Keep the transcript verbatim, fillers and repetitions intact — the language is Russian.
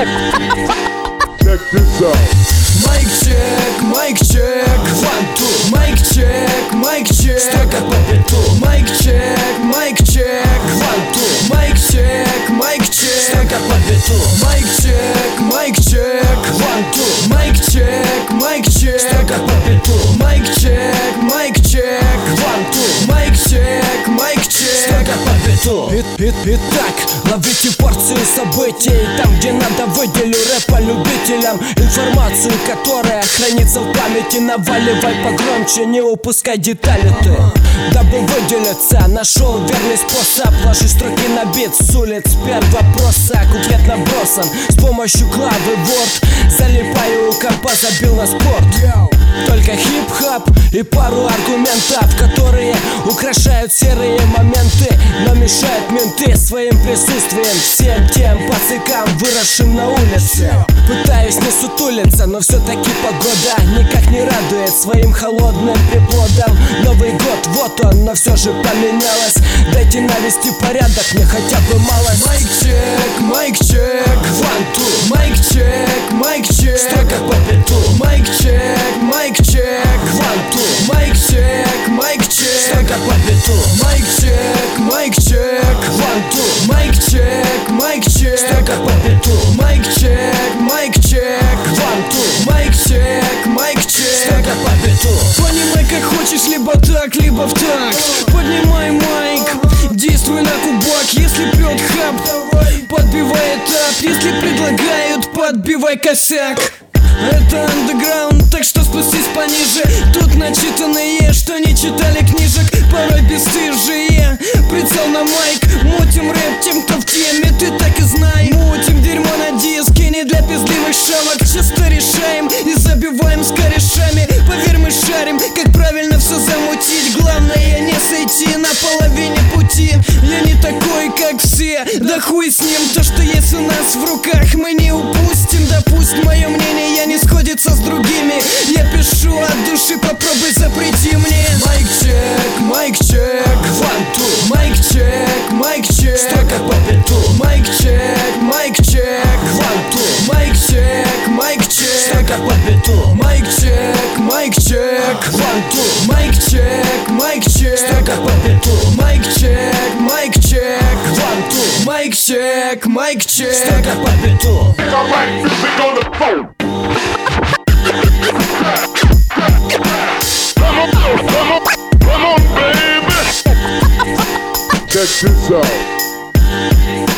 Check this out. Майк чек, майк чек, one two. Майк чек, майк чек, строго по биту. Майк чек, майк чек, one two. Майк чек, майк чек, строго по биту. Майк чек, майк чек, one two. Майк чек, майк чек, строго по биту. Майк чек, майк чек, one two. Майк чек, майк чек, строго по биту. Итак, ловите порцию событий. Там, где надо, выделю рэпа любителям информацию, которая хранится в памяти. Наваливай погромче, не упускай детали ты. Дабы выделиться, нашел верный способ. Ложи строки на бит с улиц, первый вопроса. Куплет набросан с помощью клавы Word. Залипаю у компа, забил на спорт. Только хип-хоп и пару аргументов, которые украшают серые моменты, но мешают менты своим присутствием всем тем пацикам, выросшим на улице. Пытаюсь не сутулиться, но все-таки погода никак не радует своим холодным приплодом. Новый год, вот он, но все же поменялось. Дайте навести порядок, мне хотя бы малость. Майк чек, майк чек, one two. Майк чек, майк чек, строго по биту. Майк чек, майк чек, one two. Майк чек, майк чек, строго по биту. Майк чек, майк чек, one two. Майк чек, майк чек, строго по биту. Майк чек, майк чек, one two. Майк чек, майк чек, строго по биту. Понимай, как хочешь, либо так, либо в такт. Поднимай майк, действуй на кубак. Если прет хаб, подбивай этап. Если предлагают, подбивай косяк. Это андеграунд, так что спустись пониже. Тут начитанные, что не читали книжек, порой бесстыжие. Прицел на майк, мутим рэп тем, кто в теме, ты так и знай. Мутим дерьмо на диске, не для пиздливых шавок. Часто решаем и забиваем с корешами. Поверь, мы шарим, как правильно все замутить. Главное не сойти на половине пути. Я не такой, как все, да хуй с ним. То, что есть у нас в руках, мы не упустим. Да пусть мое мнение я не сходится с другими. Я пишу от души, попробуй запрети мне. Майк чек, майк чек, one two. Майк чек, майк чек, строго по биту. Майк чек, майк чек, one two. Майк чек, майк чек, строго по биту. Майк чек, майк чек, one two. Майк чек, майк чек, строго по биту. Майк чек, майк чек, one two. Майк чек, майк чек, строго по биту. Alright, music on the phone. Come on, come on, come on, baby. Check this out.